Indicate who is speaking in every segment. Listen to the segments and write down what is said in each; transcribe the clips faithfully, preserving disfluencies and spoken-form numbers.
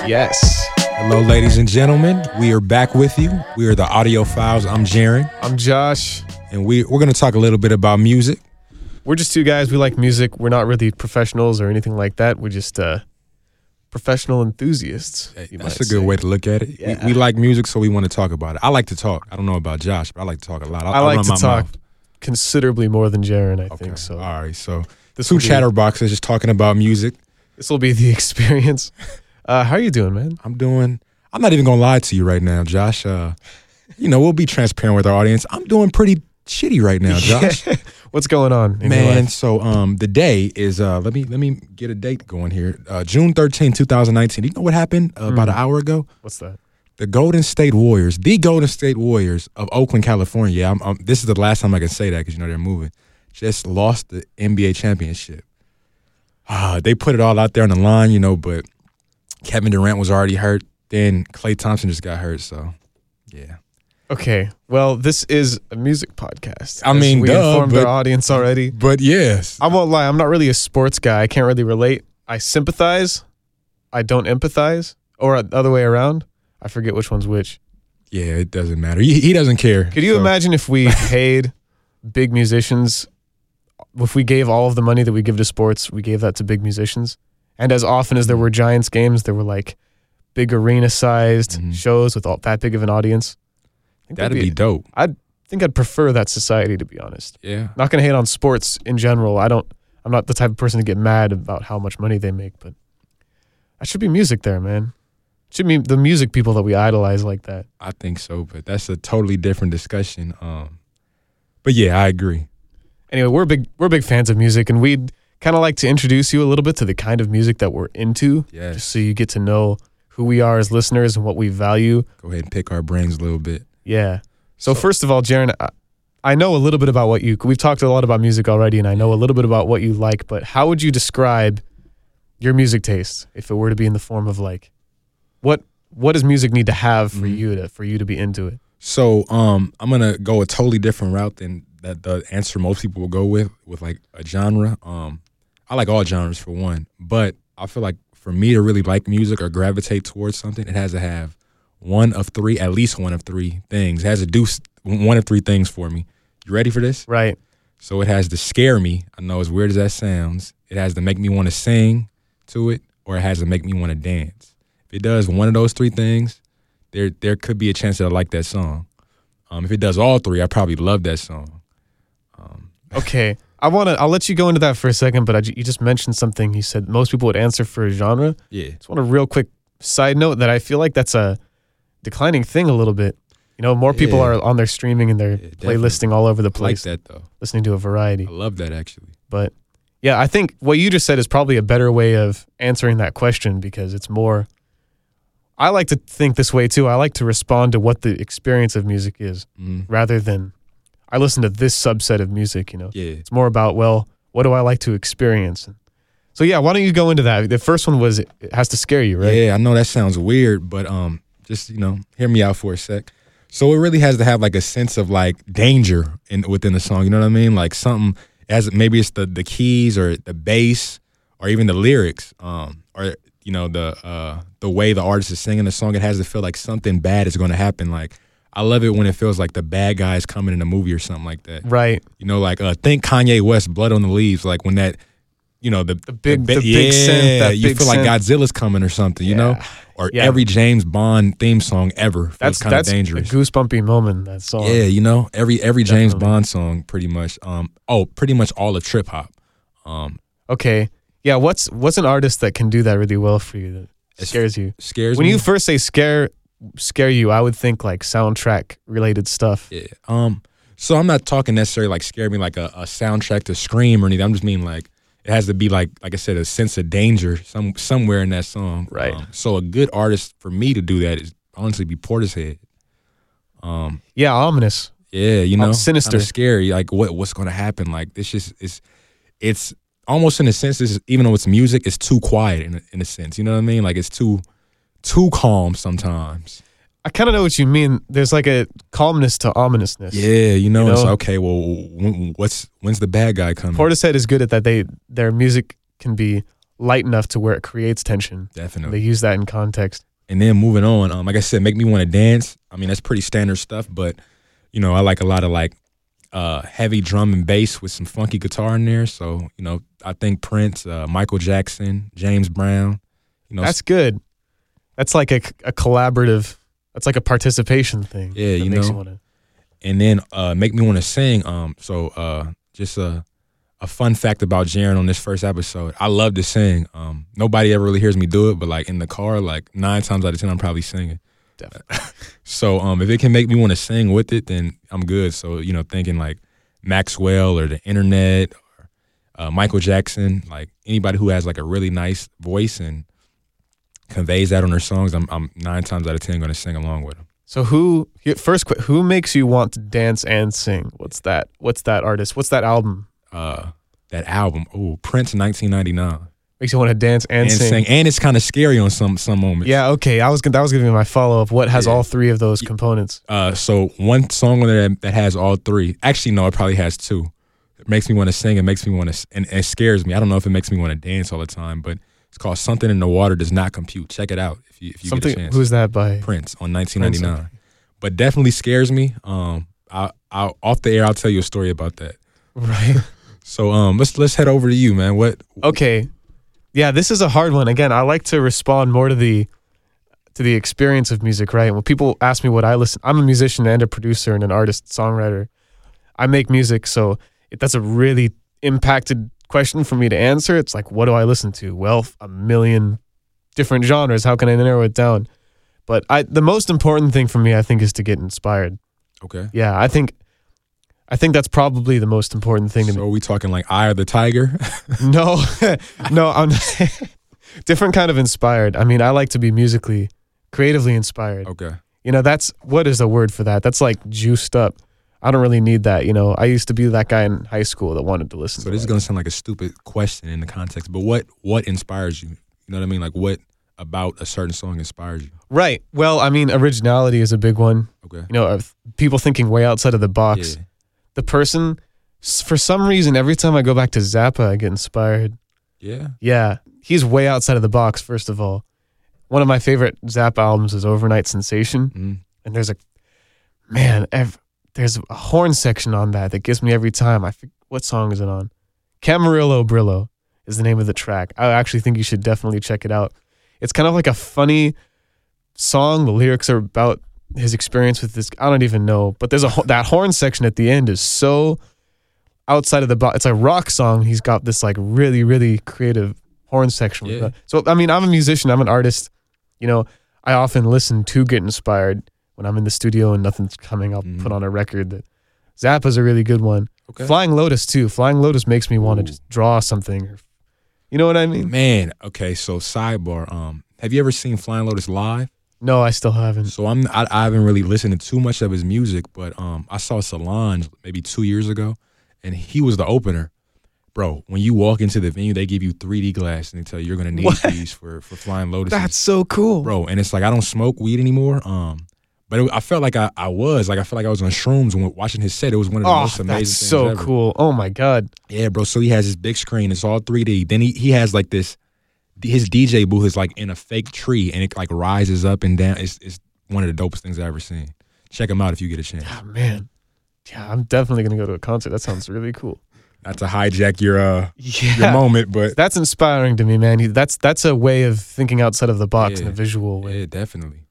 Speaker 1: Yes.
Speaker 2: Hello, ladies and gentlemen. We are back with you. We are the Audio Files. I'm Jaron.
Speaker 1: I'm Josh.
Speaker 2: And we, we're going to talk a little bit about music.
Speaker 1: We're just two guys. We like music. We're not really professionals or anything like that. We're just uh, professional enthusiasts.
Speaker 2: That's a good
Speaker 1: say.
Speaker 2: way to look at it.
Speaker 1: Yeah.
Speaker 2: We, we like music, so we want to talk about it. I like to talk. I don't know about Josh, but I like to talk a lot. I,
Speaker 1: I like
Speaker 2: run
Speaker 1: to
Speaker 2: my
Speaker 1: talk
Speaker 2: mouth.
Speaker 1: considerably more than Jaron, I
Speaker 2: Okay.
Speaker 1: think. So
Speaker 2: All right. So
Speaker 1: this
Speaker 2: two
Speaker 1: will be-
Speaker 2: chatterboxes just talking about music.
Speaker 1: This will be the experience. Uh, how are you doing, man?
Speaker 2: I'm doing, I'm not even going to lie to you right now, Josh. Uh, you know, we'll be transparent with our audience. I'm doing pretty shitty right now, Josh.
Speaker 1: What's going on in your
Speaker 2: Man,
Speaker 1: life?
Speaker 2: so um, the day is uh, let me let me get a date going here. Uh, June thirteenth, twenty nineteen. Do you know what happened uh, about an hour ago?
Speaker 1: What's that?
Speaker 2: The Golden State Warriors, the Golden State Warriors of Oakland, California. Yeah, I'm, I'm, this is the last time I can say that because you know they're moving. Just lost the N B A championship. Uh, they put it all out there on the line, you know, but Kevin Durant was already hurt. Then Klay Thompson just got hurt. So, yeah.
Speaker 1: Okay. Well, this is a music podcast.
Speaker 2: I
Speaker 1: as
Speaker 2: mean,
Speaker 1: we
Speaker 2: duh,
Speaker 1: informed
Speaker 2: but-
Speaker 1: our audience already.
Speaker 2: But yes,
Speaker 1: I won't lie. I'm not really a sports guy. I can't really relate. I sympathize. I don't empathize. Or the other way around. I forget which one's which.
Speaker 2: yeah, it doesn't matter. He, he doesn't care.
Speaker 1: Could you
Speaker 2: So,
Speaker 1: imagine if we paid big musicians, if we gave all of the money that we give to sports, we gave that to big musicians? And as often as there were Giants games, there were like big arena-sized
Speaker 2: Mhm.
Speaker 1: shows with all that big of an audience. I think
Speaker 2: That'd be dope.
Speaker 1: I think I'd prefer that society, to be honest.
Speaker 2: Yeah.
Speaker 1: Not gonna hate on sports in general. I don't. I'm not the type of person to get mad about how much money they make, but I should be music there, man. Should be the music people that we idolize like that.
Speaker 2: I think so, but that's a totally different discussion. Um, but yeah, I agree.
Speaker 1: Anyway, we're big we're big fans of music, and we'd kind of like to introduce you a little bit to the kind of music that we're into,
Speaker 2: Yes.
Speaker 1: just so you get to know who we are as listeners and what we value.
Speaker 2: Go ahead and pick our brains a little bit.
Speaker 1: Yeah. So,
Speaker 2: So-
Speaker 1: first of all, Jaron, I, I know a little bit about what you. We've talked a lot about music already, and I know a little bit about what you like. But how would you describe your music taste if it were to be in the form of like, what what does music need to have for
Speaker 2: Mhm.
Speaker 1: you to for you to be into it?
Speaker 2: So um, I'm gonna go a totally different route than that the answer most people will go with, with like a genre. Um, I like all genres for one, but I feel like for me to really like music or gravitate towards something, it has to have one of three, at least one of three things. It has to do s- one of three things for me. You ready for this?
Speaker 1: Right.
Speaker 2: So it has to scare me. I know as weird as that sounds. It has to make me want to sing to it, or it has to make me want to dance. If it does one of those three things, there there could be a chance that I like that song. Um, if it does all three, I probably love that song. Um,
Speaker 1: Okay. I want to. I'll let you go into that for a second, but I, ju- you just mentioned something. You said most people would answer for a genre.
Speaker 2: yeah,
Speaker 1: Just want a real quick side note that I feel like that's a declining thing a little bit. You know, more people
Speaker 2: Yeah.
Speaker 1: are on their streaming and they're
Speaker 2: Yeah, definitely.
Speaker 1: playlisting all over the
Speaker 2: I like
Speaker 1: place,
Speaker 2: that though.
Speaker 1: listening to a variety.
Speaker 2: I love that actually.
Speaker 1: But yeah, I think what you just said is probably a better way of answering that question because it's more. I like to think this way too. I like to respond to what the experience of music is
Speaker 2: Mm,
Speaker 1: rather than I listen to this subset of music, you know.
Speaker 2: yeah,
Speaker 1: It's more about, well, what do I like to experience? So yeah, why don't you go into that? The first one was it has to scare you, right?
Speaker 2: yeah. I know that sounds weird, but um, just you know, hear me out for a sec. So it really has to have like a sense of like danger in within the song. You know what I mean? Like something as maybe it's the the keys or the bass or even the lyrics, um, or you know the uh the way the artist is singing the song. It has to feel like something bad is going to happen. Like I love it when it feels like the bad guy is coming in a movie or something like that.
Speaker 1: Right.
Speaker 2: You know, like uh, think Kanye West, "Blood on the Leaves." Like when that, you know, the,
Speaker 1: The big-
Speaker 2: ba-
Speaker 1: the big
Speaker 2: yeah,
Speaker 1: synth, that
Speaker 2: you
Speaker 1: big
Speaker 2: feel like
Speaker 1: synth.
Speaker 2: Godzilla's coming or something. You know,
Speaker 1: Yeah.
Speaker 2: or
Speaker 1: Yeah.
Speaker 2: every James Bond theme song ever feels
Speaker 1: That's
Speaker 2: kind of
Speaker 1: that's
Speaker 2: dangerous.
Speaker 1: a goosebumpy moment, that song.
Speaker 2: Yeah, you know, every every James
Speaker 1: Definitely.
Speaker 2: Bond song, pretty much. Um, oh, pretty much all of trip hop. Um,
Speaker 1: Okay. Yeah, what's what's an artist that can do that really well for you that
Speaker 2: It's-
Speaker 1: scares you?
Speaker 2: scares
Speaker 1: When
Speaker 2: me.
Speaker 1: you first say scare scare you, I would think like soundtrack related stuff.
Speaker 2: Yeah. Um. So I'm not talking necessarily like scare me like a, a soundtrack to Scream or anything. I'm just mean like it has to be like like I said a sense of danger some somewhere in that song.
Speaker 1: Right.
Speaker 2: Um, so a good artist for me to do that is honestly be Portishead. Um.
Speaker 1: Yeah, ominous.
Speaker 2: Yeah. You know.
Speaker 1: sinister.
Speaker 2: Kinda scary. Like what what's going to happen? Like this just it's it's almost in a sense. This is, even though it's music, it's too quiet in a, in a sense. You know what I mean? Like it's too too calm sometimes.
Speaker 1: I kind of know what you mean. There's like a calmness to ominousness.
Speaker 2: Yeah, you know,
Speaker 1: You
Speaker 2: it's
Speaker 1: know?
Speaker 2: okay. Well, when, what's when's the bad guy coming?
Speaker 1: Portishead is good at that. They their music can be light enough to where it creates tension.
Speaker 2: Definitely.
Speaker 1: They use that in context.
Speaker 2: And then moving on, um, like I said, make me want to dance. I mean, that's pretty standard stuff, but you know, I like a lot of like uh, heavy drum and bass with some funky guitar in there. So, you know, I think Prince, uh, Michael Jackson, James Brown. You know,
Speaker 1: That's good. That's like a, a collaborative. That's like a participation thing.
Speaker 2: Yeah,
Speaker 1: that
Speaker 2: you
Speaker 1: makes
Speaker 2: know.
Speaker 1: wanna,
Speaker 2: and then uh, make me want to sing. Um, so uh, just a a fun fact about Jaron on this first episode. I love to sing. Um, nobody ever really hears me do it, but like in the car, like nine times out of ten, I'm probably singing.
Speaker 1: Definitely.
Speaker 2: So um, if it can make me want to sing with it, then I'm good. So, you know, thinking like Maxwell or the internet or uh, Michael Jackson, like anybody who has like a really nice voice and conveys that on their songs, I'm, I'm nine times out of ten going to sing along with them.
Speaker 1: So who, first, qu- who makes you want to dance and sing? What's that? What's that artist? What's that album?
Speaker 2: Uh, that album, oh, Prince nineteen ninety-nine.
Speaker 1: Makes you want to dance and,
Speaker 2: And
Speaker 1: sing.
Speaker 2: sing. And it's kind of scary on some some moments.
Speaker 1: Yeah, okay. I was gonna- that was gonna be my follow up. What has
Speaker 2: Yeah.
Speaker 1: all three of those components?
Speaker 2: Uh, so one song on there that, that has all three. Actually, no, it probably has two. It makes me want to sing. It makes me want to, and it scares me. I don't know if it makes me want to dance all the time, but it's called "Something in the Water Does Not Compute." Check it out if you if you
Speaker 1: Something.
Speaker 2: get a chance.
Speaker 1: Who's that by?
Speaker 2: Prince on nineteen ninety-nine. But definitely scares me. Um, I, I off the air, I'll tell you a story about that.
Speaker 1: Right.
Speaker 2: So um, let's let's head over to you, man. What?
Speaker 1: Okay. Yeah, this is a hard one. Again, I like to respond more to the to the experience of music, right? When people ask me what I listen, I'm a musician and a producer and an artist, songwriter. I make music, so if that's a really impacted question for me to answer. It's like, what do I listen to? Well, a million different genres. How can I narrow it down? But I, the most important thing for me, I think, is to get inspired.
Speaker 2: Okay.
Speaker 1: Yeah, I think, I think that's probably the most important thing to
Speaker 2: So
Speaker 1: me.
Speaker 2: are we talking like Eye of the Tiger?
Speaker 1: No, no, I'm different kind of inspired. I mean, I like to be musically, creatively inspired.
Speaker 2: Okay.
Speaker 1: You know, that's, what is the word for that? That's like juiced up. I don't really need that. You know, I used to be that guy in high school that wanted to listen
Speaker 2: So
Speaker 1: to
Speaker 2: this is
Speaker 1: like-
Speaker 2: gonna sound like a stupid question in the context, but what what inspires you? You know what I mean? Like what about a certain song inspires you?
Speaker 1: Right. Well, I mean, originality is a big one.
Speaker 2: Okay.
Speaker 1: You know, of people thinking way outside of the box.
Speaker 2: Yeah.
Speaker 1: The person, s- for some reason, every time I go back to Zappa, I get inspired.
Speaker 2: Yeah.
Speaker 1: Yeah, he's way outside of the box, first of all. One of my favorite Zappa albums is Overnight Sensation.
Speaker 2: Mm.
Speaker 1: And there's a, man, ev- there's a horn section on that that gets me every time. I forget, what song is it on? Camarillo Brillo is the name of the track. I actually think you should definitely check it out. It's kind of like a funny song. The lyrics are about his experience with this. I don't even know, but there's a ho- that horn section at the end is so outside of the box. It's a rock song. He's got this like really, really creative horn section. with
Speaker 2: Yeah.
Speaker 1: that. So I mean, I'm a musician. I'm an artist. You know, I often listen to get inspired when I'm in the studio and nothing's coming. I'll
Speaker 2: Mhm.
Speaker 1: put on a record. That Zappa's a really good one.
Speaker 2: Okay.
Speaker 1: Flying Lotus too. Flying Lotus makes me want to
Speaker 2: Ooh.
Speaker 1: just draw something. Or, you know what I mean?
Speaker 2: Man, okay, so sidebar, um, have you ever seen Flying Lotus live?
Speaker 1: No, I still haven't.
Speaker 2: So I'm I, I haven't really listened to too much of his music, but um I saw Solange maybe two years ago and he was the opener. Bro, when you walk into the venue, they give you three D glass and they tell you you're gonna need
Speaker 1: What?
Speaker 2: these for, for Flying Lotus.
Speaker 1: That's so cool.
Speaker 2: Bro, and it's like I don't smoke weed anymore. Um But it, I felt like I, I was like I felt like I was on shrooms when watching his set. It was one of the
Speaker 1: Oh,
Speaker 2: most amazing
Speaker 1: that's
Speaker 2: things
Speaker 1: so
Speaker 2: ever.
Speaker 1: cool. Oh my God.
Speaker 2: Yeah, bro. So he has his big screen. It's all three D. Then he he has like this. His D J booth is like in a fake tree, and it like rises up and down. It's it's one of the dopest things I've ever seen. Check him out if you get a chance.
Speaker 1: Oh, man. Yeah, I'm definitely going to go to a concert. That sounds really cool.
Speaker 2: Not to hijack your uh
Speaker 1: Yeah.
Speaker 2: your moment, but
Speaker 1: That's inspiring to me, man. He, that's that's a way of thinking outside of the box in
Speaker 2: Yeah.
Speaker 1: a visual way.
Speaker 2: yeah, definitely.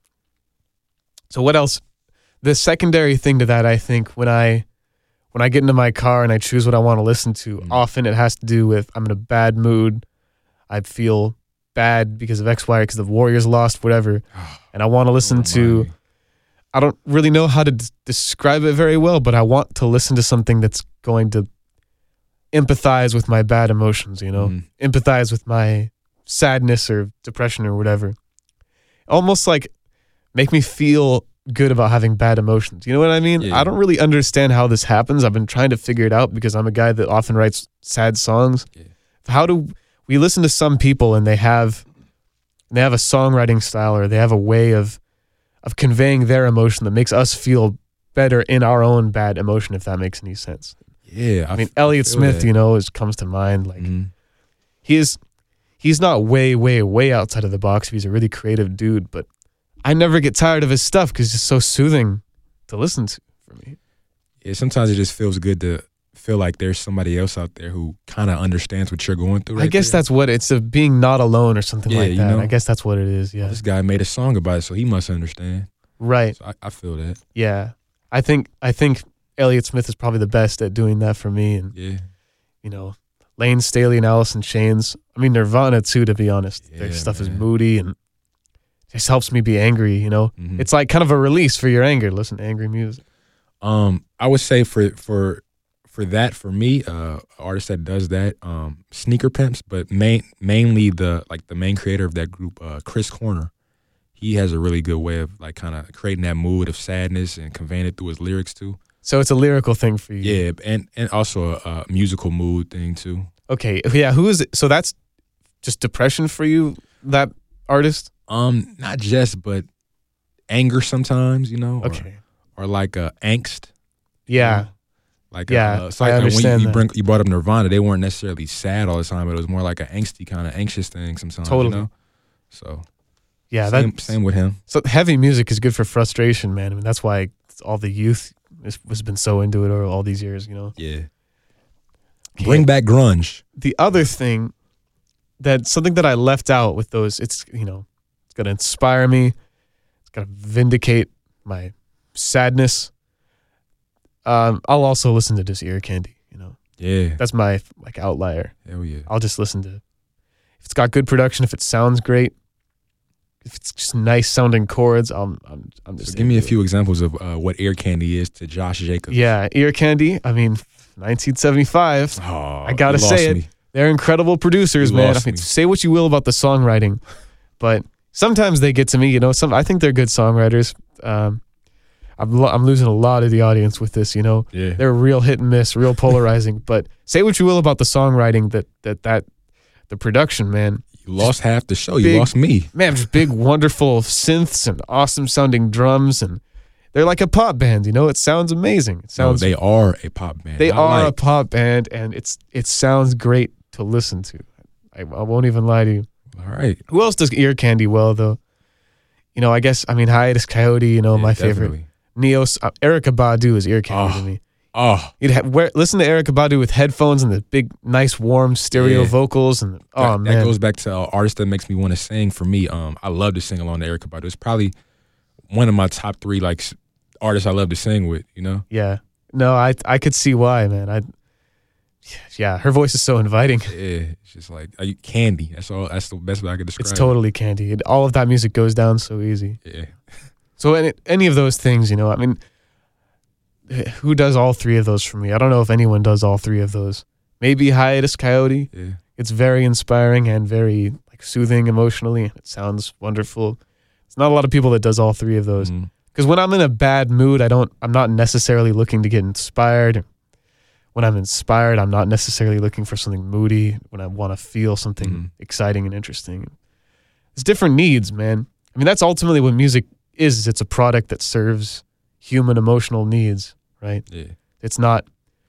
Speaker 1: So what else? The secondary thing to that, I think, when I when I get into my car and I choose what I want to listen to,
Speaker 2: Mm.
Speaker 1: often it has to do with I'm in a bad mood. I feel bad because of X, Y, because the Warriors lost, whatever. And I want to listen
Speaker 2: Don't
Speaker 1: to,
Speaker 2: remind me.
Speaker 1: I don't really know how to d- describe it very well, but I want to listen to something that's going to empathize with my bad emotions, you know?
Speaker 2: Mhm.
Speaker 1: Empathize with my sadness or depression or whatever. Almost like make me feel good about having bad emotions. You know what I mean?
Speaker 2: Yeah.
Speaker 1: I don't really understand how this happens. I've been trying to figure it out because I'm a guy that often writes sad songs.
Speaker 2: Yeah.
Speaker 1: How do we listen to some people and they have they have a songwriting style or they have a way of of conveying their emotion that makes us feel better in our own bad emotion, if that makes any sense.
Speaker 2: Yeah,
Speaker 1: I mean,
Speaker 2: f-
Speaker 1: Elliott
Speaker 2: feel
Speaker 1: Smith,
Speaker 2: that.
Speaker 1: you know, is comes to mind. Like
Speaker 2: Mhm.
Speaker 1: he is he's not way, way, way outside of the box. He's a really creative dude, but I never get tired of his stuff because it's just so soothing to listen to for me.
Speaker 2: Yeah, sometimes it just feels good to feel like there's somebody else out there who kind of understands what you're going through. Right
Speaker 1: I guess
Speaker 2: there.
Speaker 1: that's what it's of being not alone or something
Speaker 2: Yeah,
Speaker 1: like
Speaker 2: you
Speaker 1: that.
Speaker 2: know?
Speaker 1: I guess that's what it is. Yeah.
Speaker 2: This guy made a song about it, so he must understand.
Speaker 1: Right.
Speaker 2: So I, I feel that.
Speaker 1: Yeah. I think I think Elliott Smith is probably the best at doing that for me. And,
Speaker 2: Yeah.
Speaker 1: you know, Lane Staley and Alice in Chains. I mean, Nirvana too, to be honest.
Speaker 2: Yeah,
Speaker 1: Their stuff is
Speaker 2: man.
Speaker 1: moody and just helps me be angry, you know?
Speaker 2: Mhm.
Speaker 1: It's like kind of a release for your anger. Listen to angry music.
Speaker 2: Um, I would say for for for that for me, uh, artist that does that, um, Sneaker Pimps, but main mainly the like the main creator of that group, uh, Chris Corner. He has a really good way of like kind of creating that mood of sadness and conveying it through his lyrics too.
Speaker 1: So it's a lyrical thing for you.
Speaker 2: Yeah, and and also a, a musical mood thing too.
Speaker 1: Okay. Yeah. Who is it? So that's just depression for you, that artist?
Speaker 2: Um, not just but anger sometimes, you know. or-
Speaker 1: Okay.
Speaker 2: Or, like uh, angst.
Speaker 1: Yeah.
Speaker 2: you know? Like
Speaker 1: Yeah,
Speaker 2: uh, it's like
Speaker 1: I
Speaker 2: uh, when
Speaker 1: understand
Speaker 2: you, you
Speaker 1: that.
Speaker 2: bring you brought up Nirvana, they weren't necessarily sad all the time, but it was more like an angsty kind of anxious thing sometimes.
Speaker 1: Totally.
Speaker 2: You know? So
Speaker 1: Yeah.
Speaker 2: same,
Speaker 1: That
Speaker 2: same with him.
Speaker 1: So heavy music is good for frustration, man. I mean, that's why all the youth has, has been so into it over all these years, you know.
Speaker 2: Yeah. Bring back grunge.
Speaker 1: The other thing that something that I left out with those, it's, you know, it's going to inspire me. It's going to vindicate my sadness. Um, I'll also listen to just Ear Candy, you know.
Speaker 2: Yeah.
Speaker 1: That's my like outlier.
Speaker 2: Hell yeah.
Speaker 1: I'll just listen to, if it's got good production, if it sounds great, if it's just nice sounding chords, I'm I'm I'm just
Speaker 2: So give me a
Speaker 1: into it.
Speaker 2: few examples of uh, what Ear Candy is to Josh Jacobs.
Speaker 1: Yeah, Ear Candy. I mean, nineteen seventy-five.
Speaker 2: Oh,
Speaker 1: I gotta
Speaker 2: you lost
Speaker 1: say it.
Speaker 2: me.
Speaker 1: They're incredible producers,
Speaker 2: You
Speaker 1: man. I
Speaker 2: lost
Speaker 1: mean,
Speaker 2: me.
Speaker 1: say what you will about the songwriting, but sometimes they get to me. You know, some I think they're good songwriters. Um, I'm lo- I'm losing a lot of the audience with this. You know,
Speaker 2: Yeah.
Speaker 1: they're real hit and miss, real polarizing. But say what you will about the songwriting, that that that the production, man.
Speaker 2: You lost half the show.
Speaker 1: big-
Speaker 2: You lost me.
Speaker 1: Man, just big, wonderful synths and awesome sounding drums, and they're like a pop band. You know, it sounds amazing. It
Speaker 2: No,
Speaker 1: sounds
Speaker 2: they are a pop band.
Speaker 1: They
Speaker 2: Not
Speaker 1: are a
Speaker 2: like-
Speaker 1: pop band, and it's it sounds great to listen to. I, I won't even lie to you.
Speaker 2: All right.
Speaker 1: Who else does Ear Candy well, though? You know, I guess, I mean, Hiatus Coyote, you know,
Speaker 2: Yeah,
Speaker 1: my favorite.
Speaker 2: definitely.
Speaker 1: Neos, uh, Erykah Badu is Ear Candy
Speaker 2: Oh.
Speaker 1: to me.
Speaker 2: Oh,
Speaker 1: You'd ha- wear, listen to Erykah Badu with headphones and the big, nice, warm stereo
Speaker 2: Yeah.
Speaker 1: vocals. And oh,
Speaker 2: that,
Speaker 1: man.
Speaker 2: that goes back to uh, artist that makes me want to sing. For me, um, I love to sing along to Erykah Badu. It's probably one of my top three like s- artists I love to sing with. You know,
Speaker 1: Yeah. No, I I could see why, man. I Yeah, her voice is so inviting.
Speaker 2: yeah, it's just like uh, candy. That's all. That's the best way I could describe.
Speaker 1: It's totally candy. It, all of that music goes down so easy.
Speaker 2: it. Yeah,
Speaker 1: So any, any of those things, you know, I mean, who does all three of those for me? I don't know if anyone does all three of those. Maybe Hiatus Coyote.
Speaker 2: yeah.
Speaker 1: It's very inspiring and very like soothing emotionally. It sounds wonderful. It's not a lot of people that does all three of those.
Speaker 2: Mhm.
Speaker 1: Because when I'm in a bad mood, I don't. I'm not necessarily looking to get inspired. When I'm inspired, I'm not necessarily looking for something moody. When I want to feel something
Speaker 2: Mhm.
Speaker 1: exciting and interesting, it's different needs, man. I mean, that's ultimately what music is. It's a product that serves human emotional needs, right?
Speaker 2: Yeah.
Speaker 1: It's not.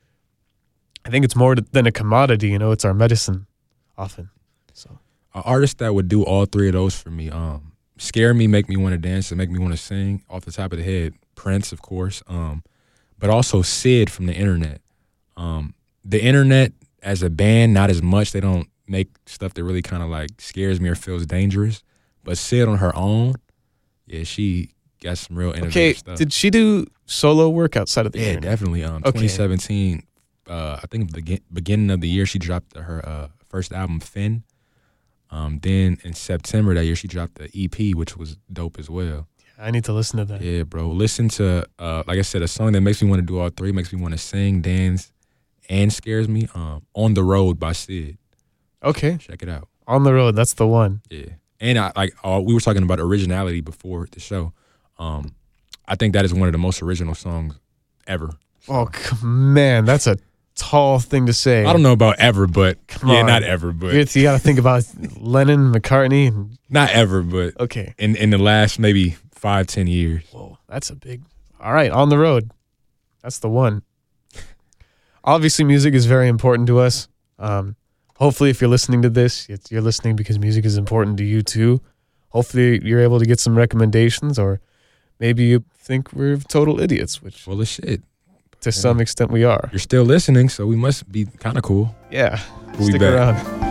Speaker 1: I think it's more than a commodity. You know, it's our medicine, often. So
Speaker 2: An artist that would do all three of those for me, um, scare me, make me want to dance, and make me want to sing off the top of the head. Prince, of course, um, but also Sid from the Internet. Um, the Internet as a band, not as much. They don't make stuff that really kind of like scares me or feels dangerous. But Sid on her own, yeah, she got some real innovative
Speaker 1: okay,
Speaker 2: stuff.
Speaker 1: did she do solo work outside of the
Speaker 2: yeah,
Speaker 1: internet?
Speaker 2: definitely. Um,
Speaker 1: Okay.
Speaker 2: twenty seventeen, uh, I think the ge- beginning of the year, she dropped her uh, first album, Finn. Um, then in September that year, she dropped the E P, which was dope as well.
Speaker 1: I need to listen to that.
Speaker 2: Yeah, bro. Listen to, uh, like I said, a song that makes me want to do all three, makes me want to sing, dance, and scares me. Um, On the Road by Sid.
Speaker 1: Okay,
Speaker 2: Check it out.
Speaker 1: On the Road, that's the one.
Speaker 2: Yeah, and I like uh, we were talking about originality before the show. Um, I think that is one of the most original songs ever.
Speaker 1: Oh c- man, that's a tall thing to say.
Speaker 2: I don't know about ever, but
Speaker 1: Come
Speaker 2: yeah,
Speaker 1: on.
Speaker 2: not ever, but
Speaker 1: You, got to think about Lennon, McCartney. And,
Speaker 2: not ever, but
Speaker 1: okay,
Speaker 2: in in the last maybe five, ten years.
Speaker 1: whoa, that's a big. All right, On the Road, that's the one. Obviously, music is very important to us. Um, hopefully if you're listening to this, it's, you're listening because music is important to you too. Hopefully you're able to get some recommendations, or maybe you think we're total idiots, which
Speaker 2: Full of shit.
Speaker 1: to some extent we are.
Speaker 2: You're still listening, so we must be kind of cool.
Speaker 1: Yeah.
Speaker 2: We'll be
Speaker 1: Stick
Speaker 2: back.
Speaker 1: around.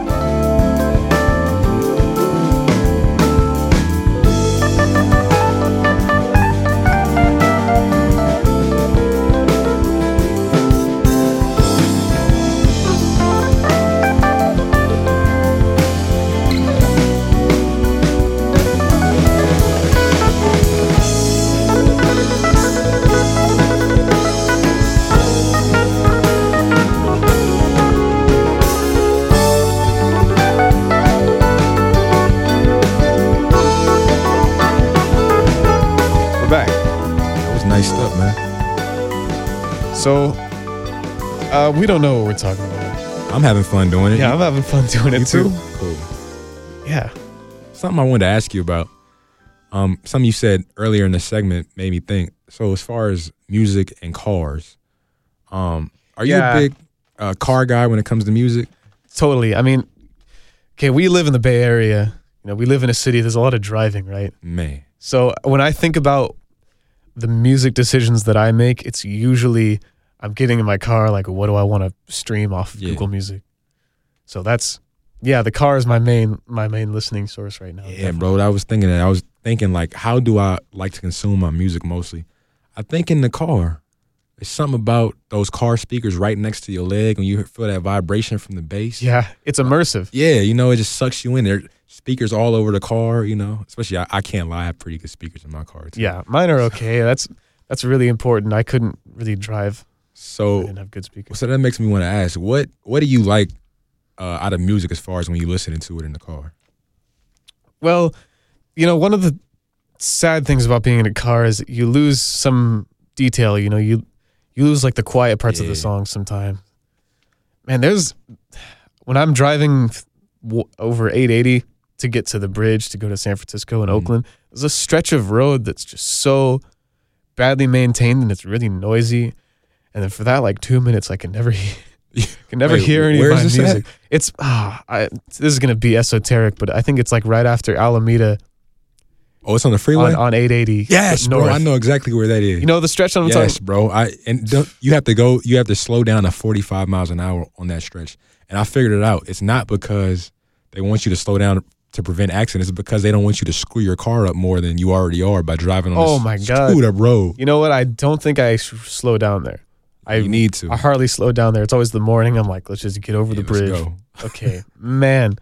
Speaker 2: That was nice stuff, man.
Speaker 1: So, uh, we don't know what we're talking about.
Speaker 2: I'm having fun doing it.
Speaker 1: Yeah, I'm having fun doing
Speaker 2: You
Speaker 1: it too.
Speaker 2: Cool.
Speaker 1: Yeah.
Speaker 2: Something I wanted to ask you about. Um, something you said earlier in the segment made me think. So as far as music and cars, um, are you
Speaker 1: Yeah.
Speaker 2: a big uh, car guy when it comes to music?
Speaker 1: Totally. I mean, okay, we live in the Bay Area. You know, we live in a city. There's a lot of driving, right?
Speaker 2: Man.
Speaker 1: So when I think about the music decisions that I make, it's usually I'm getting in my car, like, what do I want to stream off
Speaker 2: Yeah.
Speaker 1: Google Music? So that's, yeah, the car is my main my main listening source right now.
Speaker 2: Yeah, bro. I was thinking that. I was thinking, like, how do I like to consume my music mostly? I think in the car. There's something about those car speakers right next to your leg when you feel that vibration from the bass.
Speaker 1: Yeah, it's immersive.
Speaker 2: Yeah, you know, it just sucks you in. There speakers all over the car, you know. Especially, I, I can't lie, I have pretty good speakers in my car, too.
Speaker 1: Yeah, mine are okay. That's that's really important. I couldn't really drive. I
Speaker 2: So,
Speaker 1: didn't have good speakers.
Speaker 2: so that makes me want to ask, what what do you like uh, out of music as far as when you're listening to it in the car?
Speaker 1: Well, you know, one of the sad things about being in a car is you lose some detail. You know, you you lose like the quiet parts of the
Speaker 2: Yeah.
Speaker 1: song sometimes. Man, there's when I'm driving w- over eight eighty to get to the bridge to go to San Francisco and
Speaker 2: Mhm.
Speaker 1: Oakland, there's a stretch of road that's just so badly maintained and it's really noisy. And then for that like two minutes, I can never hear, can never
Speaker 2: Wait,
Speaker 1: hear any
Speaker 2: where
Speaker 1: of my
Speaker 2: is this at?
Speaker 1: music. It's ah, I, this is gonna be esoteric, but I think it's like right after Alameda
Speaker 2: Oh, it's on the freeway?
Speaker 1: on, on eight eighty.
Speaker 2: yes,
Speaker 1: north.
Speaker 2: bro. I know exactly where that is.
Speaker 1: You know the stretch I'm
Speaker 2: yes,
Speaker 1: talking.
Speaker 2: bro. I and don't, you have to go. You have to slow down to forty-five miles an hour on that stretch. And I figured it out. It's not because they want you to slow down to prevent accidents. It's because they don't want you to screw your car up more than you already are by driving on
Speaker 1: Oh
Speaker 2: this
Speaker 1: my God.
Speaker 2: screwed up road.
Speaker 1: You know what? I don't think I s- slow down there. I
Speaker 2: you need to.
Speaker 1: I hardly slow down there. It's always the morning. I'm like, let's just get over
Speaker 2: Yeah,
Speaker 1: the
Speaker 2: let's
Speaker 1: bridge.
Speaker 2: go.
Speaker 1: Okay, man.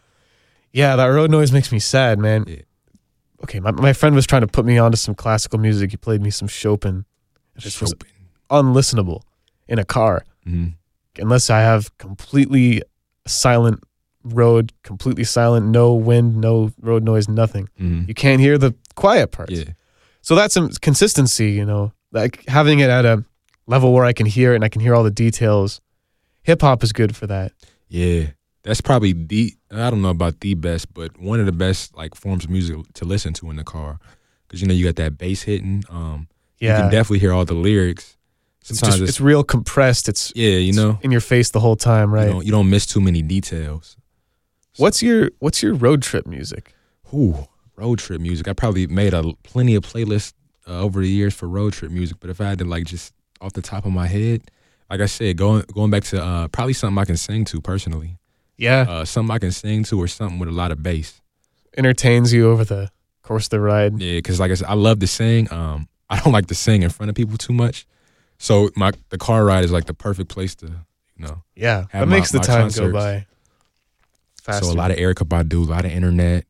Speaker 1: Yeah, that road noise makes me sad, man.
Speaker 2: Yeah.
Speaker 1: Okay, my, my friend was trying to put me onto some classical music. He played me some Chopin. It just was
Speaker 2: Chopin.
Speaker 1: unlistenable in a car
Speaker 2: Mhm.
Speaker 1: unless I have completely silent road, completely silent, no wind, no road noise, nothing.
Speaker 2: Mhm.
Speaker 1: You can't hear the quiet parts.
Speaker 2: Yeah.
Speaker 1: So that's some consistency, you know, like having it at a level where I can hear it and I can hear all the details. Hip hop is good for that.
Speaker 2: Yeah. That's probably the, I don't know about the best, but one of the best like forms of music to listen to in the car. Because, you know, you got that bass hitting. Um,
Speaker 1: Yeah.
Speaker 2: You can definitely hear all the lyrics.
Speaker 1: it's
Speaker 2: Sometimes
Speaker 1: just,
Speaker 2: it's,
Speaker 1: it's real compressed. It's,
Speaker 2: yeah, you
Speaker 1: it's
Speaker 2: know,
Speaker 1: in your face the whole time, right?
Speaker 2: you don't, you don't miss too many details.
Speaker 1: What's your what's your road trip music?
Speaker 2: Ooh, road trip music. I probably made a plenty of playlists uh, over the years for road trip music, but if I had to like just off the top of my head, like I said, going going back to uh, probably something I can sing to personally.
Speaker 1: Yeah.
Speaker 2: Uh, something I can sing to or something with a lot of bass.
Speaker 1: Entertains you over the course of the ride.
Speaker 2: Yeah, because like I said, I love to sing. Um, I don't like to sing in front of people too much. So my the car ride is like the perfect place to, you know.
Speaker 1: Yeah.
Speaker 2: Have
Speaker 1: That
Speaker 2: my-
Speaker 1: makes the
Speaker 2: my
Speaker 1: time
Speaker 2: concerts.
Speaker 1: go by faster.
Speaker 2: So a lot of Erykah Badu, a lot of internet,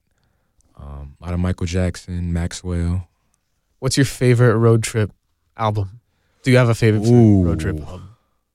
Speaker 2: um, a lot of Michael Jackson, Maxwell.
Speaker 1: What's your favorite road trip album? Do you have a favorite
Speaker 2: Ooh.
Speaker 1: road trip album?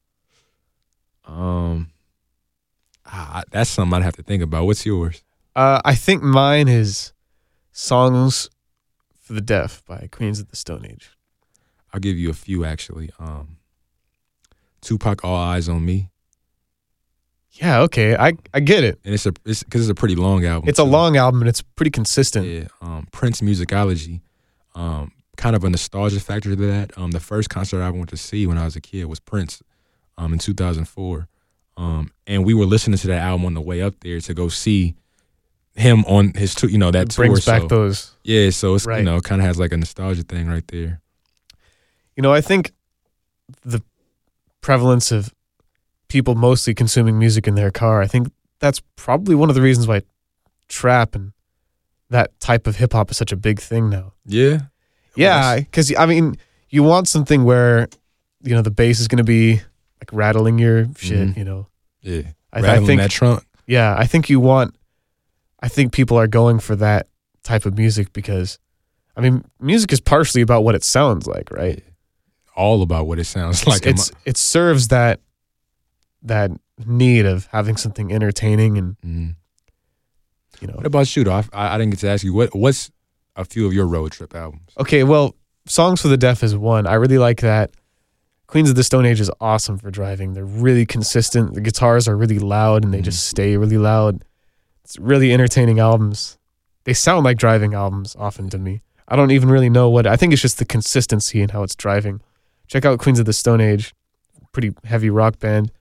Speaker 2: Um, ah, that's something I'd have to think about. What's yours?
Speaker 1: Uh, I think mine is Songs for the Deaf by Queens of the Stone Age.
Speaker 2: I'll give you a few actually. Um, Tupac, All Eyes on Me,
Speaker 1: Yeah, okay. I, I get it.
Speaker 2: and it's a it's because it's a pretty long album.
Speaker 1: It's a
Speaker 2: too.
Speaker 1: long album and it's pretty consistent.
Speaker 2: Yeah. Um, Prince Musicology, um, kind of a nostalgia factor to that. Um, the first concert I went to see when I was a kid was Prince, um, in two thousand four. Um, and we were listening to that album on the way up there to go see him on his tour, you know, that
Speaker 1: It
Speaker 2: tour.
Speaker 1: brings back
Speaker 2: so,
Speaker 1: those.
Speaker 2: yeah, so it's,
Speaker 1: Right.
Speaker 2: you know, kind of has like a nostalgia thing right there.
Speaker 1: You know, I think the prevalence of people mostly consuming music in their car, I think that's probably one of the reasons why trap and that type of hip hop is such a big thing now.
Speaker 2: Yeah.
Speaker 1: Yeah, because I mean, you want something where, you know, the bass is going to be like rattling your shit,
Speaker 2: Mhm.
Speaker 1: you know.
Speaker 2: Yeah.
Speaker 1: I, I
Speaker 2: Rattling
Speaker 1: think
Speaker 2: that trunk.
Speaker 1: Yeah, I think you want, I think people are going for that type of music because, I mean, music is partially about what it sounds like, right?
Speaker 2: All about what it sounds like.
Speaker 1: It's, it's it serves that that need of having something entertaining and,
Speaker 2: Mhm.
Speaker 1: you know.
Speaker 2: What about you, though? I, I didn't get to ask you, what what's a few of your road trip albums?
Speaker 1: Okay, well, Songs for the Deaf is one. I really like that. Queens of the Stone Age is awesome for driving. They're really consistent. The guitars are really loud and they
Speaker 2: Mhm.
Speaker 1: just stay really loud. It's really entertaining albums. They sound like driving albums often to me. I don't even really know what. I think it's just the consistency and how it's driving. Check out Queens of the Stone Age. Pretty heavy rock band.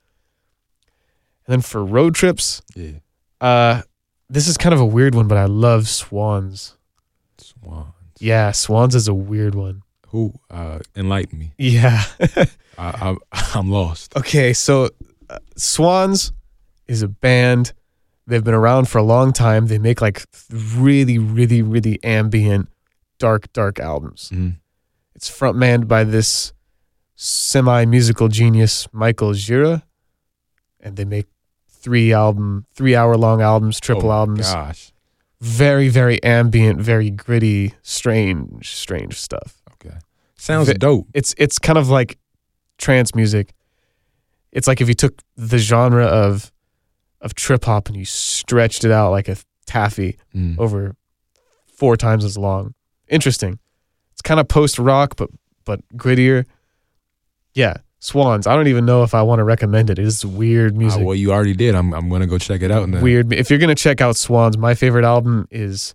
Speaker 1: And then for road trips,
Speaker 2: Yeah.
Speaker 1: uh, this is kind of a weird one, but I love Swans.
Speaker 2: Swans.
Speaker 1: Yeah, Swans is a weird one.
Speaker 2: Who uh, enlightened me?
Speaker 1: Yeah.
Speaker 2: I, I, I'm lost.
Speaker 1: Okay, so uh, Swans is a band. They've been around for a long time. They make like really, really, really ambient, dark, dark albums.
Speaker 2: Mhm.
Speaker 1: It's frontmanned by this semi-musical genius, Michael Gira, and they make three album, three hour long albums, triple
Speaker 2: Oh my
Speaker 1: albums.
Speaker 2: Gosh.
Speaker 1: Very, very ambient, very gritty, strange, strange stuff.
Speaker 2: Okay. Sounds
Speaker 1: Vi-
Speaker 2: dope.
Speaker 1: It's it's kind of like trance music. It's like if you took the genre of of trip hop and you stretched it out like a taffy
Speaker 2: Mm.
Speaker 1: over four times as long. Interesting. It's kind of post rock, but but grittier. Yeah, Swans. I don't even know if I want to recommend it. It is weird music.
Speaker 2: Uh, well, you already did. I'm I'm gonna go check it out now.
Speaker 1: Weird. If you're gonna check out Swans, my favorite album is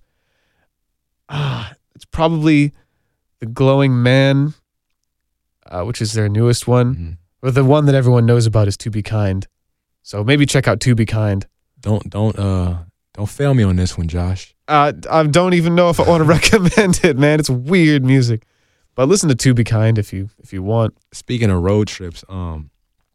Speaker 1: ah, it's probably The Glowing Man, uh, which is their newest one.
Speaker 2: Mhm.
Speaker 1: But the one that everyone knows about is To Be Kind. So maybe check out To Be Kind.
Speaker 2: Don't don't uh don't fail me on this one, Josh.
Speaker 1: Uh, I don't even know if I want to recommend it, man. It's weird music. But listen to To Be Kind if you if you want.
Speaker 2: Speaking of road trips, um,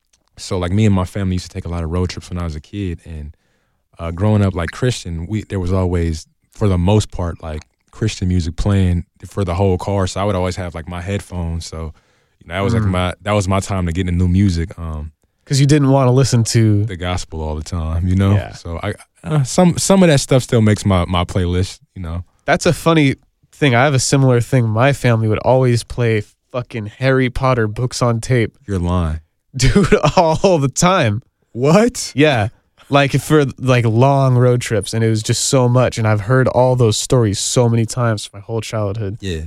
Speaker 2: so like me and my family used to take a lot of road trips when I was a kid, and uh, growing up like Christian, we there was always, for the most part, like Christian music playing for the whole car. So I would always have like my headphones. So you know that was like
Speaker 1: Mm.
Speaker 2: my that was my time to get into new music, um,
Speaker 1: Because you didn't want to listen to.
Speaker 2: the gospel all the time. You know,
Speaker 1: Yeah.
Speaker 2: so I uh, some some of that stuff still makes my my playlist. You know,
Speaker 1: That's a funny thing. I have a similar thing. My family would always play fucking Harry Potter books on tape.
Speaker 2: you're lying.
Speaker 1: Dude, all the time.
Speaker 2: What?
Speaker 1: Yeah. Like for like long road trips, and it was just so much. And I've heard all those stories so many times for my whole childhood.
Speaker 2: Yeah.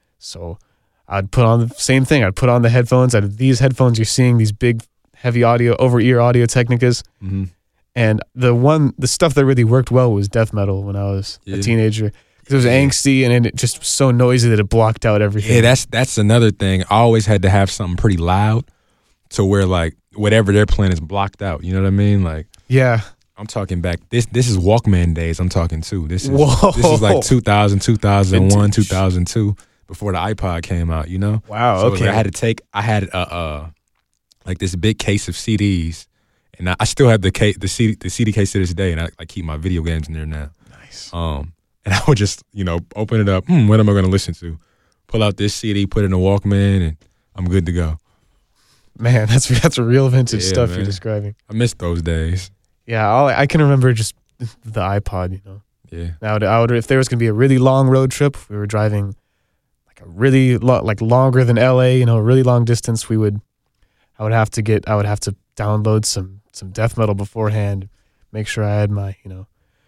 Speaker 1: So I'd put on the same thing. I'd put on the headphones. I'd these headphones you're seeing, these big, heavy audio, over ear audio Technicas.
Speaker 2: Mm-hmm.
Speaker 1: And the one, the stuff that really worked well was death metal when I was
Speaker 2: Yeah.
Speaker 1: a teenager. Because it was
Speaker 2: Yeah.
Speaker 1: angsty and it just was so noisy that it blocked out everything.
Speaker 2: Yeah, that's that's another thing. I always had to have something pretty loud to where like whatever they're playing is blocked out. You know what I mean? Like
Speaker 1: yeah.
Speaker 2: I'm talking back. This this is Walkman days. I'm talking too. This is
Speaker 1: Whoa.
Speaker 2: this is like two thousand, two thousand one,
Speaker 1: Vintage.
Speaker 2: two thousand two before the iPod came out. You know?
Speaker 1: Wow.
Speaker 2: So it was
Speaker 1: okay.
Speaker 2: like I had to take. I had a uh, like this big case of C Ds, and I, I still have the case, the C D, the C D case to this day, and I, I keep my video games in there now.
Speaker 1: nice.
Speaker 2: Um, and I would just, you know, open it up. Hmm, what am I going to listen to? Pull out this C D, put it in a Walkman, and I'm good to go.
Speaker 1: Man, that's that's real vintage
Speaker 2: Yeah,
Speaker 1: stuff
Speaker 2: man.
Speaker 1: you're describing.
Speaker 2: I miss those days.
Speaker 1: Yeah, all, I can remember just the iPod. You know,
Speaker 2: Yeah.
Speaker 1: I would, I would if there was gonna be a really long road trip, we were driving like a really lo- like longer than L A. You know, a really long distance. We would, I would have to get, I would have to download some some death metal beforehand, make sure I had my you know,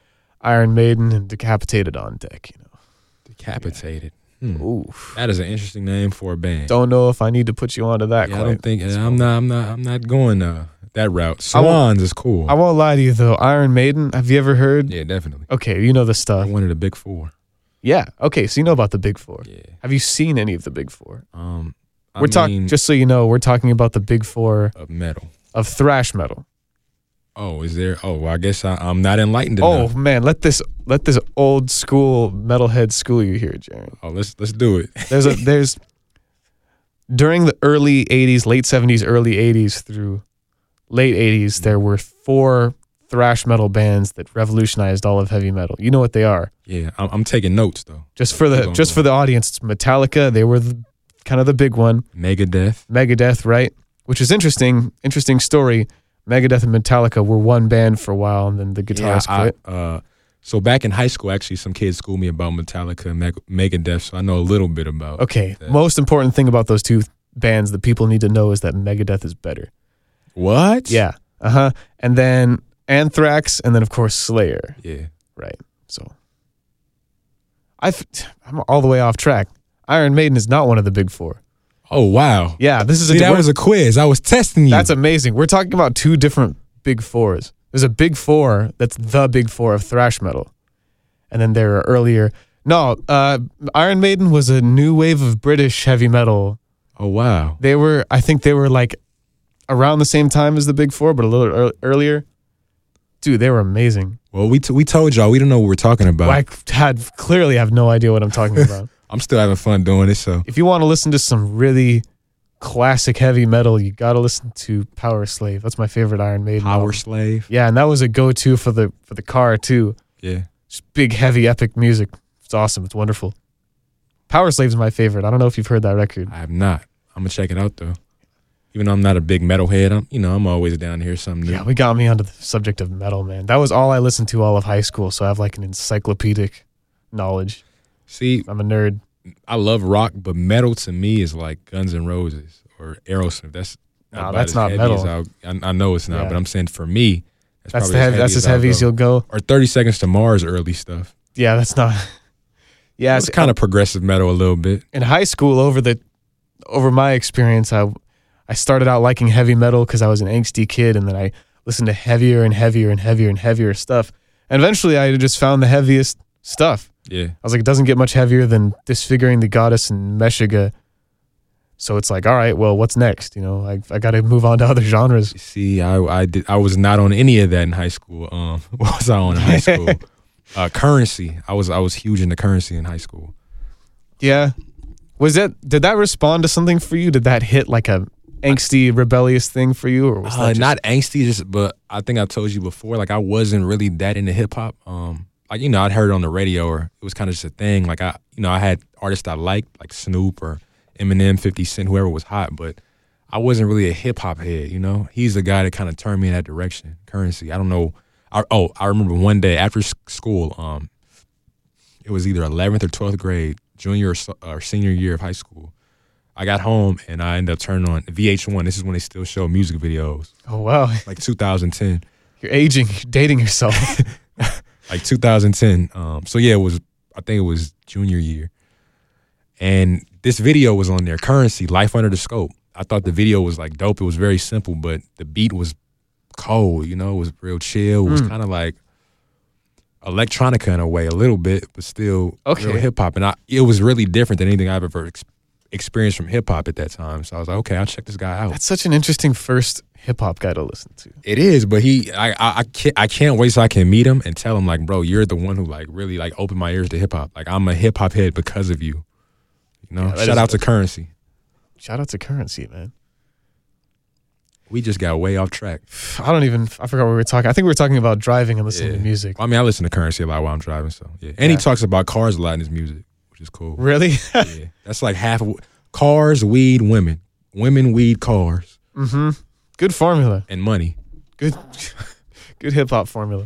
Speaker 1: Iron Maiden and Decapitated on deck. You know,
Speaker 2: Decapitated. Hmm.
Speaker 1: ooh,
Speaker 2: That is an interesting name for a band.
Speaker 1: don't know if I need to put you onto that.
Speaker 2: yeah, I
Speaker 1: quite.
Speaker 2: don't think I'm not. I'm not. I'm not going uh, that route.
Speaker 1: I won't-
Speaker 2: Swans is cool.
Speaker 1: I won't lie to you though. Iron Maiden. Have you ever heard?
Speaker 2: yeah, definitely.
Speaker 1: Okay, you know the
Speaker 2: They're
Speaker 1: stuff.
Speaker 2: one of the big four.
Speaker 1: Yeah. Okay, so you know about the Big Four.
Speaker 2: Yeah.
Speaker 1: Have you seen any of the Big Four?
Speaker 2: Um. I
Speaker 1: We're talking.
Speaker 2: mean,
Speaker 1: Just so you know, we're talking about the Big Four
Speaker 2: of metal.
Speaker 1: of thrash metal.
Speaker 2: Oh, is there? Oh, well, I guess I, I'm not enlightened
Speaker 1: Oh
Speaker 2: enough.
Speaker 1: man, let this let this old school metalhead school you here, Jaron.
Speaker 2: Oh, let's let's do it.
Speaker 1: There's a there's during the early eighties, late seventies, early eighties through late eighties, there were four thrash metal bands that revolutionized all of heavy metal. You know what they are.
Speaker 2: Yeah, I'm, I'm taking notes though.
Speaker 1: Just for the
Speaker 2: Go,
Speaker 1: just
Speaker 2: go.
Speaker 1: for the audience, it's Metallica. They were the, kind of the big one.
Speaker 2: Megadeth.
Speaker 1: Megadeth, right? Which is interesting. Interesting story. Megadeth and Metallica were one band for a while, and then the guitarist
Speaker 2: yeah,
Speaker 1: quit.
Speaker 2: I, uh, so back in high school, actually, some kids schooled me about Metallica and Meg- Megadeth, so I know a little bit about.
Speaker 1: Okay,
Speaker 2: that.
Speaker 1: most important thing about those two bands that people need to know is that Megadeth is better.
Speaker 2: What?
Speaker 1: Yeah. Uh huh. And then Anthrax, and then of course Slayer.
Speaker 2: Yeah.
Speaker 1: Right. So I've, I'm all the way off track. Iron Maiden is not one of the big four.
Speaker 2: Oh wow.
Speaker 1: Yeah, this is
Speaker 2: See,
Speaker 1: a
Speaker 2: that was a quiz. I was testing you.
Speaker 1: that's amazing. We're talking about two different big fours. There's a big four that's the big four of thrash metal, and then there are earlier. No, uh, Iron Maiden was a new wave of British heavy metal.
Speaker 2: Oh wow.
Speaker 1: They were, I think, they were like around the same time as the big four, but a little ear- earlier. Dude, they were amazing.
Speaker 2: Well, we t- we told y'all we don't know what we're talking about.
Speaker 1: I had clearly have no idea what I'm talking about.
Speaker 2: I'm still having fun doing it. So
Speaker 1: If you want to listen to some really classic heavy metal, you got to listen to Power Slave. That's my favorite Iron Maiden.
Speaker 2: Power
Speaker 1: album.
Speaker 2: Slave.
Speaker 1: Yeah, and that was a go-to for the for the car too.
Speaker 2: Yeah.
Speaker 1: Just big, heavy, epic music. It's awesome. It's wonderful. Power Slave is my favorite. I don't know if you've heard that record.
Speaker 2: I have not. I'm gonna check it out though. Even though I'm not a big metalhead, I'm you know I'm always down to hear something new.
Speaker 1: Yeah, we got me onto the subject of metal, man. That was all I listened to all of high school, so I have like an encyclopedic knowledge.
Speaker 2: See,
Speaker 1: I'm a nerd.
Speaker 2: I love rock, but metal to me is like Guns N' Roses or Aerosmith. That's
Speaker 1: No,
Speaker 2: about
Speaker 1: that's
Speaker 2: as
Speaker 1: not
Speaker 2: heavy
Speaker 1: metal.
Speaker 2: as I'll- I, I know it's not,
Speaker 1: Yeah.
Speaker 2: but I'm saying for me, that's,
Speaker 1: That's
Speaker 2: probably
Speaker 1: the heavy, that's as
Speaker 2: I'll
Speaker 1: heavy as
Speaker 2: go.
Speaker 1: you'll go.
Speaker 2: Or thirty Seconds to Mars early stuff.
Speaker 1: Yeah, that's not. Yeah,
Speaker 2: It's kind of progressive metal a little bit.
Speaker 1: in high school. Over the over my experience, I I started out liking heavy metal because I was an angsty kid, and then I listened to heavier and heavier and heavier and heavier stuff. And eventually, I just found the heaviest stuff.
Speaker 2: Yeah.
Speaker 1: I was like, it doesn't get much heavier than Disfiguring the Goddess and Meshuggah. So it's like, all right, well, what's next? You know, I I got to move on to other genres.
Speaker 2: See, I I did I was not on any of that in high school. Um, what was I on in high school? uh, Currency. I was I was huge into Currency in high school.
Speaker 1: Yeah. Was that, did that respond to something for you? Did that hit like a angsty, rebellious thing for you? Or was that
Speaker 2: Uh,
Speaker 1: just,
Speaker 2: not angsty, just but I think I told you before. Like I wasn't really that into hip hop. Um, like you know, I'd heard it on the radio, or it was kind of just a thing. Like I, you know, I had artists I liked, like Snoop or Eminem, fifty Cent, whoever was hot, but I wasn't really a hip hop head. You know, he's the guy that kind of turned me in that direction. Currency. I don't know. I, oh, I remember one day after s- school. Um, it was either eleventh or twelfth grade, junior or, so- or senior year of high school. I got home and I ended up turning on V H one. This is when they still show music videos,
Speaker 1: oh, wow.
Speaker 2: like two thousand ten.
Speaker 1: You're aging, you're dating yourself.
Speaker 2: Like two thousand ten. Um, so yeah, it was. I think it was junior year, and this video was on there. Currency, Life Under the Scope. I thought the video was like dope. It was very simple, but the beat was cold. You know, it was real chill. It was
Speaker 1: Mm.
Speaker 2: kind of like electronica in a way, a little bit, but still
Speaker 1: Okay.
Speaker 2: real hip hop. And I, it was really different than anything I've ever ex- experienced from hip hop at that time. So I was like, okay, I'll check this guy out.
Speaker 1: That's such an interesting first hip hop guy to listen to.
Speaker 2: It is, but he, I, I, I can't, I can't wait so I can meet him and tell him like, bro, you're the one who like really like opened my ears to hip hop. Like I'm a hip hop head because of you. You know,
Speaker 1: Yeah, that
Speaker 2: shout
Speaker 1: is
Speaker 2: out to
Speaker 1: dope.
Speaker 2: Currency.
Speaker 1: Shout out to Currency, man.
Speaker 2: We just got way off track.
Speaker 1: I don't even, I forgot what we were talking. I think we were talking about driving and listening
Speaker 2: Yeah.
Speaker 1: to music.
Speaker 2: I mean, I listen to Currency a lot while I'm driving, so yeah. And
Speaker 1: Yeah.
Speaker 2: he talks about cars a lot in his music, which is cool.
Speaker 1: Really?
Speaker 2: Yeah, that's like half of cars, weed, women, women, weed, cars,
Speaker 1: Mm-hmm. Good formula.
Speaker 2: and money.
Speaker 1: Good, good hip hop formula.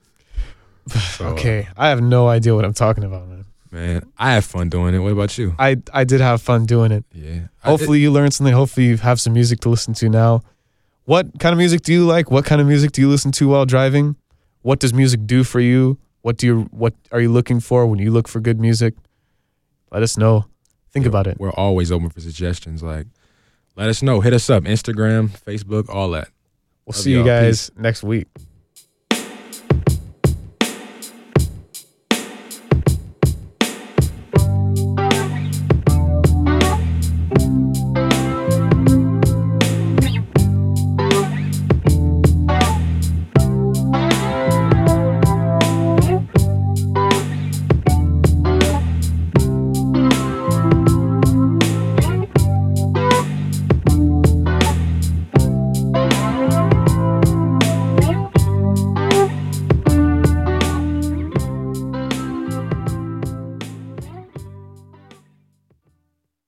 Speaker 2: So, uh,
Speaker 1: Okay, I have no idea what I'm talking about, man.
Speaker 2: man, I have fun doing it. What about you?
Speaker 1: I I did have fun doing it.
Speaker 2: Yeah. I-
Speaker 1: Hopefully you learned something. Hopefully you have some music to listen to now. What kind of music do you like? What kind of music do you listen to while driving? What does music do for you? What do you what are you looking for when you look for good music? Let us know. Think
Speaker 2: Yeah,
Speaker 1: about it.
Speaker 2: We're always open for suggestions. Like, let us know. Hit us up. Instagram, Facebook, all that.
Speaker 1: We'll
Speaker 2: Love
Speaker 1: see you
Speaker 2: y'all.
Speaker 1: guys next week.